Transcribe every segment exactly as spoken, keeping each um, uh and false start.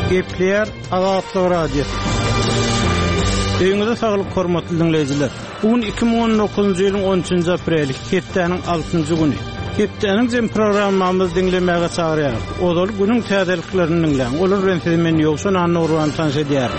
Gepler Azatlyk Radiosu. Öňüňizde saglyk hormatly dinleýijiler. Bugün iki bin on dokuzunçy ýylyň on üçünçi apreli, hepdeniň altynjy güni. Hepdeniň jem programmamyzy dinlemäge çagyrýar. Olar günüň täzeliklerini dinleýän. Olar bilen siz men ýoksa Nurwan tanşy diýär.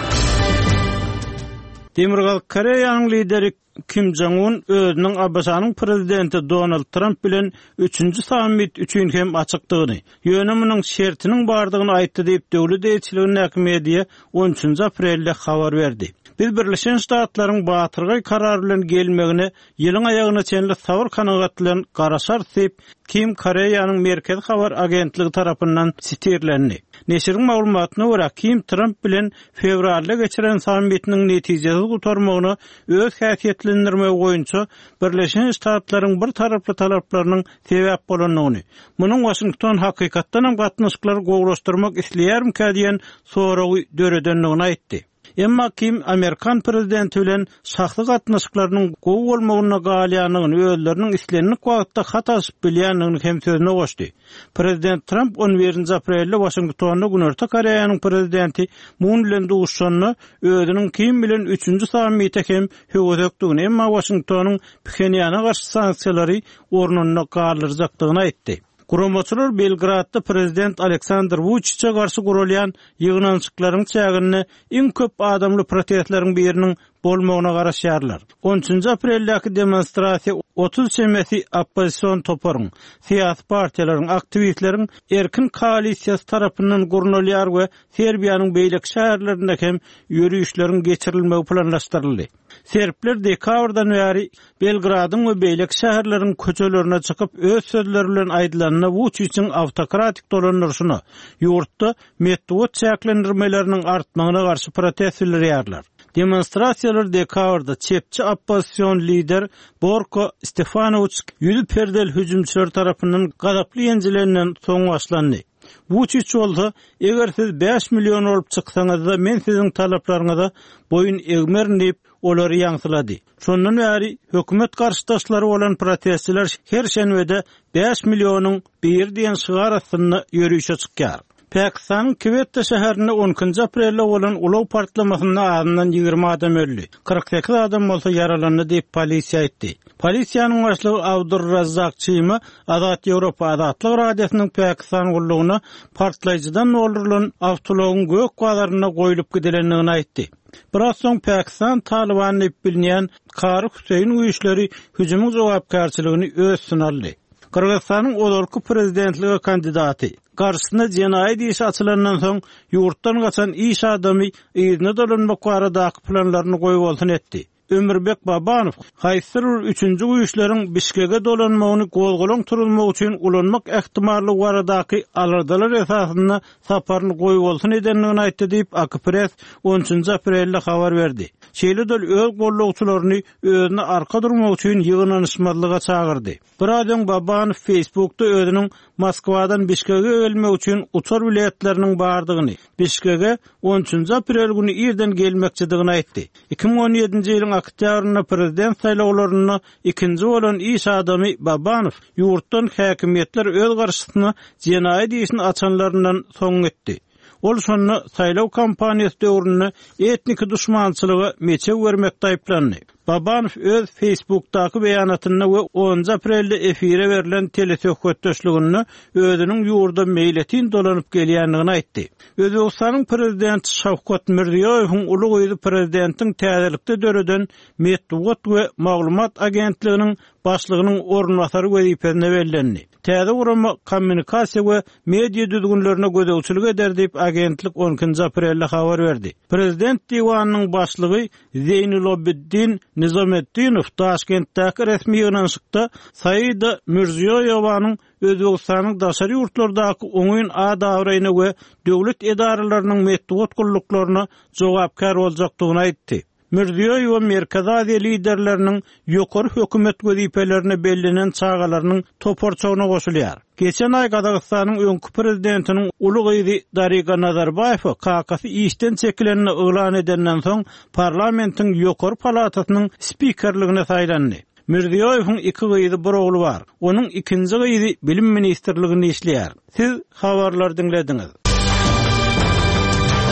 Demirgal Koreýanyň lideri Kim Jong-un özüniň Abbasanyň prezidenti Donald Trump bilen üçünçi sammit üçin hem açykdygyny, ýöneminiň şertiniň bardygyny aýtdy diýip döwlet elçiliginiň häkimeti on üçünçi aprelde habar berdi. Biz Birleşen Ştatlaryň batyrgy karar bilen gelmegine ýylyň aýagyna çenli sabr kanagatlaryň garaşar diýip Kim Koreýanyň merkez habar agentligi tarapyndan sitirlendi. Neşiriň maglumatyna görä Kim Trump bilen fevralda geçiren sammitiniň netijesi gutarmagyny öz häsiýetlendirmegi goýunça Birleşen Ştatlaryň bir taraply talaplarynyň sebäp bolanyny, munyň Washington hakykatdan hem gatnaşyklary gowraşdyrmak isleýärmi diýen soragy döredenligini aýtdy. Emma Kim Amerikan prezidenti bilen şahsy gatnaşyklarynyň gowy bolmagyna galýanyny özleriniň islenlik wagtda hatasyp bilýänligini hem sözüne goşdy. Prezident Trump on birinçi aprelde Washingtonda Günörtü Koreýanyň prezidenti Moon bilen duguşanyny özüniň Kim bilen üçünçi sammitde hem höwürekdigini, emma Washingtonyň Pxenyana garşy sanksiýalary ornuny galdyrjakdygyny aýtdy. Gurumaçylar Belgradda prezident Aleksandr Vučić'a garşy gurulýan ýygnançyklaryň çägini iň köp adamly protestleriň biriniň bolmagyna garaşýarlar. on üçünçi apreldäki demonstrasiýa otuz semesi opposision toparyň, siýasy partiýalaryň, aktivistleriň erkin koalisiýasy tarapyndan gurnulýar we Serbiýanyň beýlik şäherlerinde hem ýürüýüşleriň geçirilmegi planlaşdyryldy. Serbler dekabrdan bäri Belgradyň we beýlik şäherleriň köçelerine çykyp öz sözleri bilen aýdylanyna Vučićiň awtokratik dolanýaryşyna, ýurtda medeniýet çäklendirmeleriniň artmagyna garşy protest bildirýärler. Demonstrasiýalar dekabrda çepçi opposision lider Borko Stefanović ýüzü perdel hüjümçiler tarapyndan gadaply ýenjilenden soň başlandy. Vučić bolsa, eger siz beş milyon olup çyksaňyz da men siziň talaplaryňyza boyun egmerin diýip olary ýaňsylady. Şondan bäri hökümet garşydaşlary bolan protestçiler her şenbede beş milyonyň bir diýen şygar astyna ýürüýüşe çykýar. Pakistanyň Quetta şäherinde on ikinci aprelde bolan ulaw partlamasyna azyndan ýygrimi adam öldü. kırk sekiz adam bolsa yaralandy diýip polisiýa aýtdy. Polisiýanyň başlygy Abdurrazzak Çymy Azat Ýewropa Azatlyk radiosynyň Pakistan gullugyna partlaýjydan öldürilen awtologyň gök gwadaryna goýulyp gidilendigini aýtdy. Biraz soň Pakistan Taliban diýip bilinýän Kary Hüseyin güýçleri hüjümiň jogapkarçylygyny öz synaldy. Kırgızstanyň olarky prezidentligi kandidaty garşysyna jenaýat iş açylandan soň ýurtdan gaçan iş adamy ýygyna dolanmak baradaky planlaryny goýup bolsun etdi. Ömürbek Babanow haýsyr üçünçi güýçleriň Bişkeke dolanmagyny golgolaň turulmak üçin ulanmak ähtimally baradaky alardalar esasyna saparyny goýup bolsun edenligini aýtdy diýip A K Press on üçünçi aprelde habar berdi. Şeýle dol öz gollugçylaryny özüne arka durmak üçin ýygnanyşmalyga çagyrdy. Bir adam Babanow Facebookda özüniň Moskwadan Bişkeke gelmek üçin uçar biletleriniň bardygyny, Bişkeke on üçünçi aprel güni ýerden gelmekçidigini aýtdy. iki bin on ýedinçi ýylyň oktýabrynda prezident saýlawlaryna ikinji bolan iş adamy Babanow ýurtdan häkimetler öz garşysyna jenaýat işini açanlaryndan soň etdi. Ol şonu saýlaw kampaniýasy döwründe etnik düşmançylyga meçe bermekde aýplandy. Babanow öz Facebook'daky beýanatyna we onuncu aprelde efire berilen telesöhbetdeşligini özüniň ýurda meýletin dolanyp gelýändigini aýtdy. Özbegistanyň prezidenti Şawkat Mirziýowyň uly goýdy prezidentiň täzelikde döreden medeniýet we maglumat agentliginiň başlygynyň ornwasary wezipesine bellendi. Täze gurama kommunikasiýa we media düzgünlerine gödäwçilik eder diýip agentlik on ikinci aprelde habar berdi. Prezident diwanynyň başlygy Zeynalobiddin Nizametdinow Taşkentdäki resmi ýygnanşykda Saýyda Mirziýowyň Özbegistanyň daşary ýurtlardaky oňyň adawraýyna we döwlet edaralarynyň medeniýet gulluklarına jogapkar boljakdygyny aýtdy. Mirziýow Merkez Aziýa liderleriniň ýokary hökümet wezipelerine bellenen çağalarynyň toporçagyna goşulýar. Geçen ay Kazakstanyň öňkü prezidentiniň uly gyzy Dariga Nazarbayew kakasy işden çekilenini elan edenden soň parlamentiň ýokary palatasynyň spikerligine saýlandy. Mirziýowyň iki gyzy bir ogly bar. Onuň ikinji gyzy bilim ministrliginde işleýär. Siz habarlar dinlediňiz.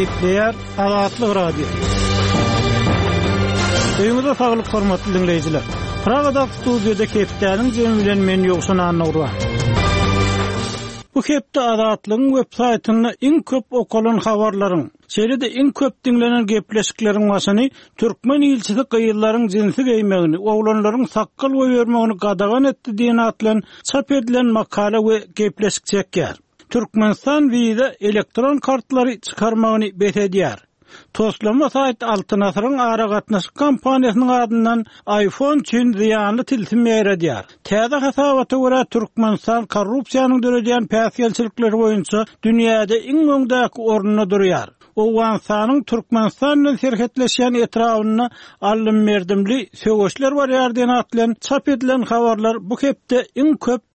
Gepleýär Azatlyk radio. Öýüňizde saglyk hormatly dinleýijiler. Pragada studiýada Kepdäniň jemi bilen men ýokşan anagry. Bu hepde Azatlygyň websaýtyna iň köp okulan habarlaryň, şeýle-de iň köp dinlenen gepleşikleriň başyny türkmen ilçisi gyýyllaryň jinsi geýmegini, oglanlaryň sakkal goýbermegini gadagan etdi diýen atlan çap edilen makala we gepleşik çekýär. Türkmenistan wize elektron kartlary çykarmagyny betedýär. Toslama saýt Altyn asyryň ara gatnaşyk kampaniýasynyň adyndan iPhone üçin ziýanly tilsim ýeredýär. Täze hasabata görä Türkmenistan korrupsiýanyň döredýän päsgelçilikleri boýunça dünýäde iň öňdäki ornuny durýar. Owgansanyň Türkmenistan bilen serhetleşýän etrawyna allym merdimli söwüşler barýar diýen atlan çap edilen habarlar bu hepde iň köp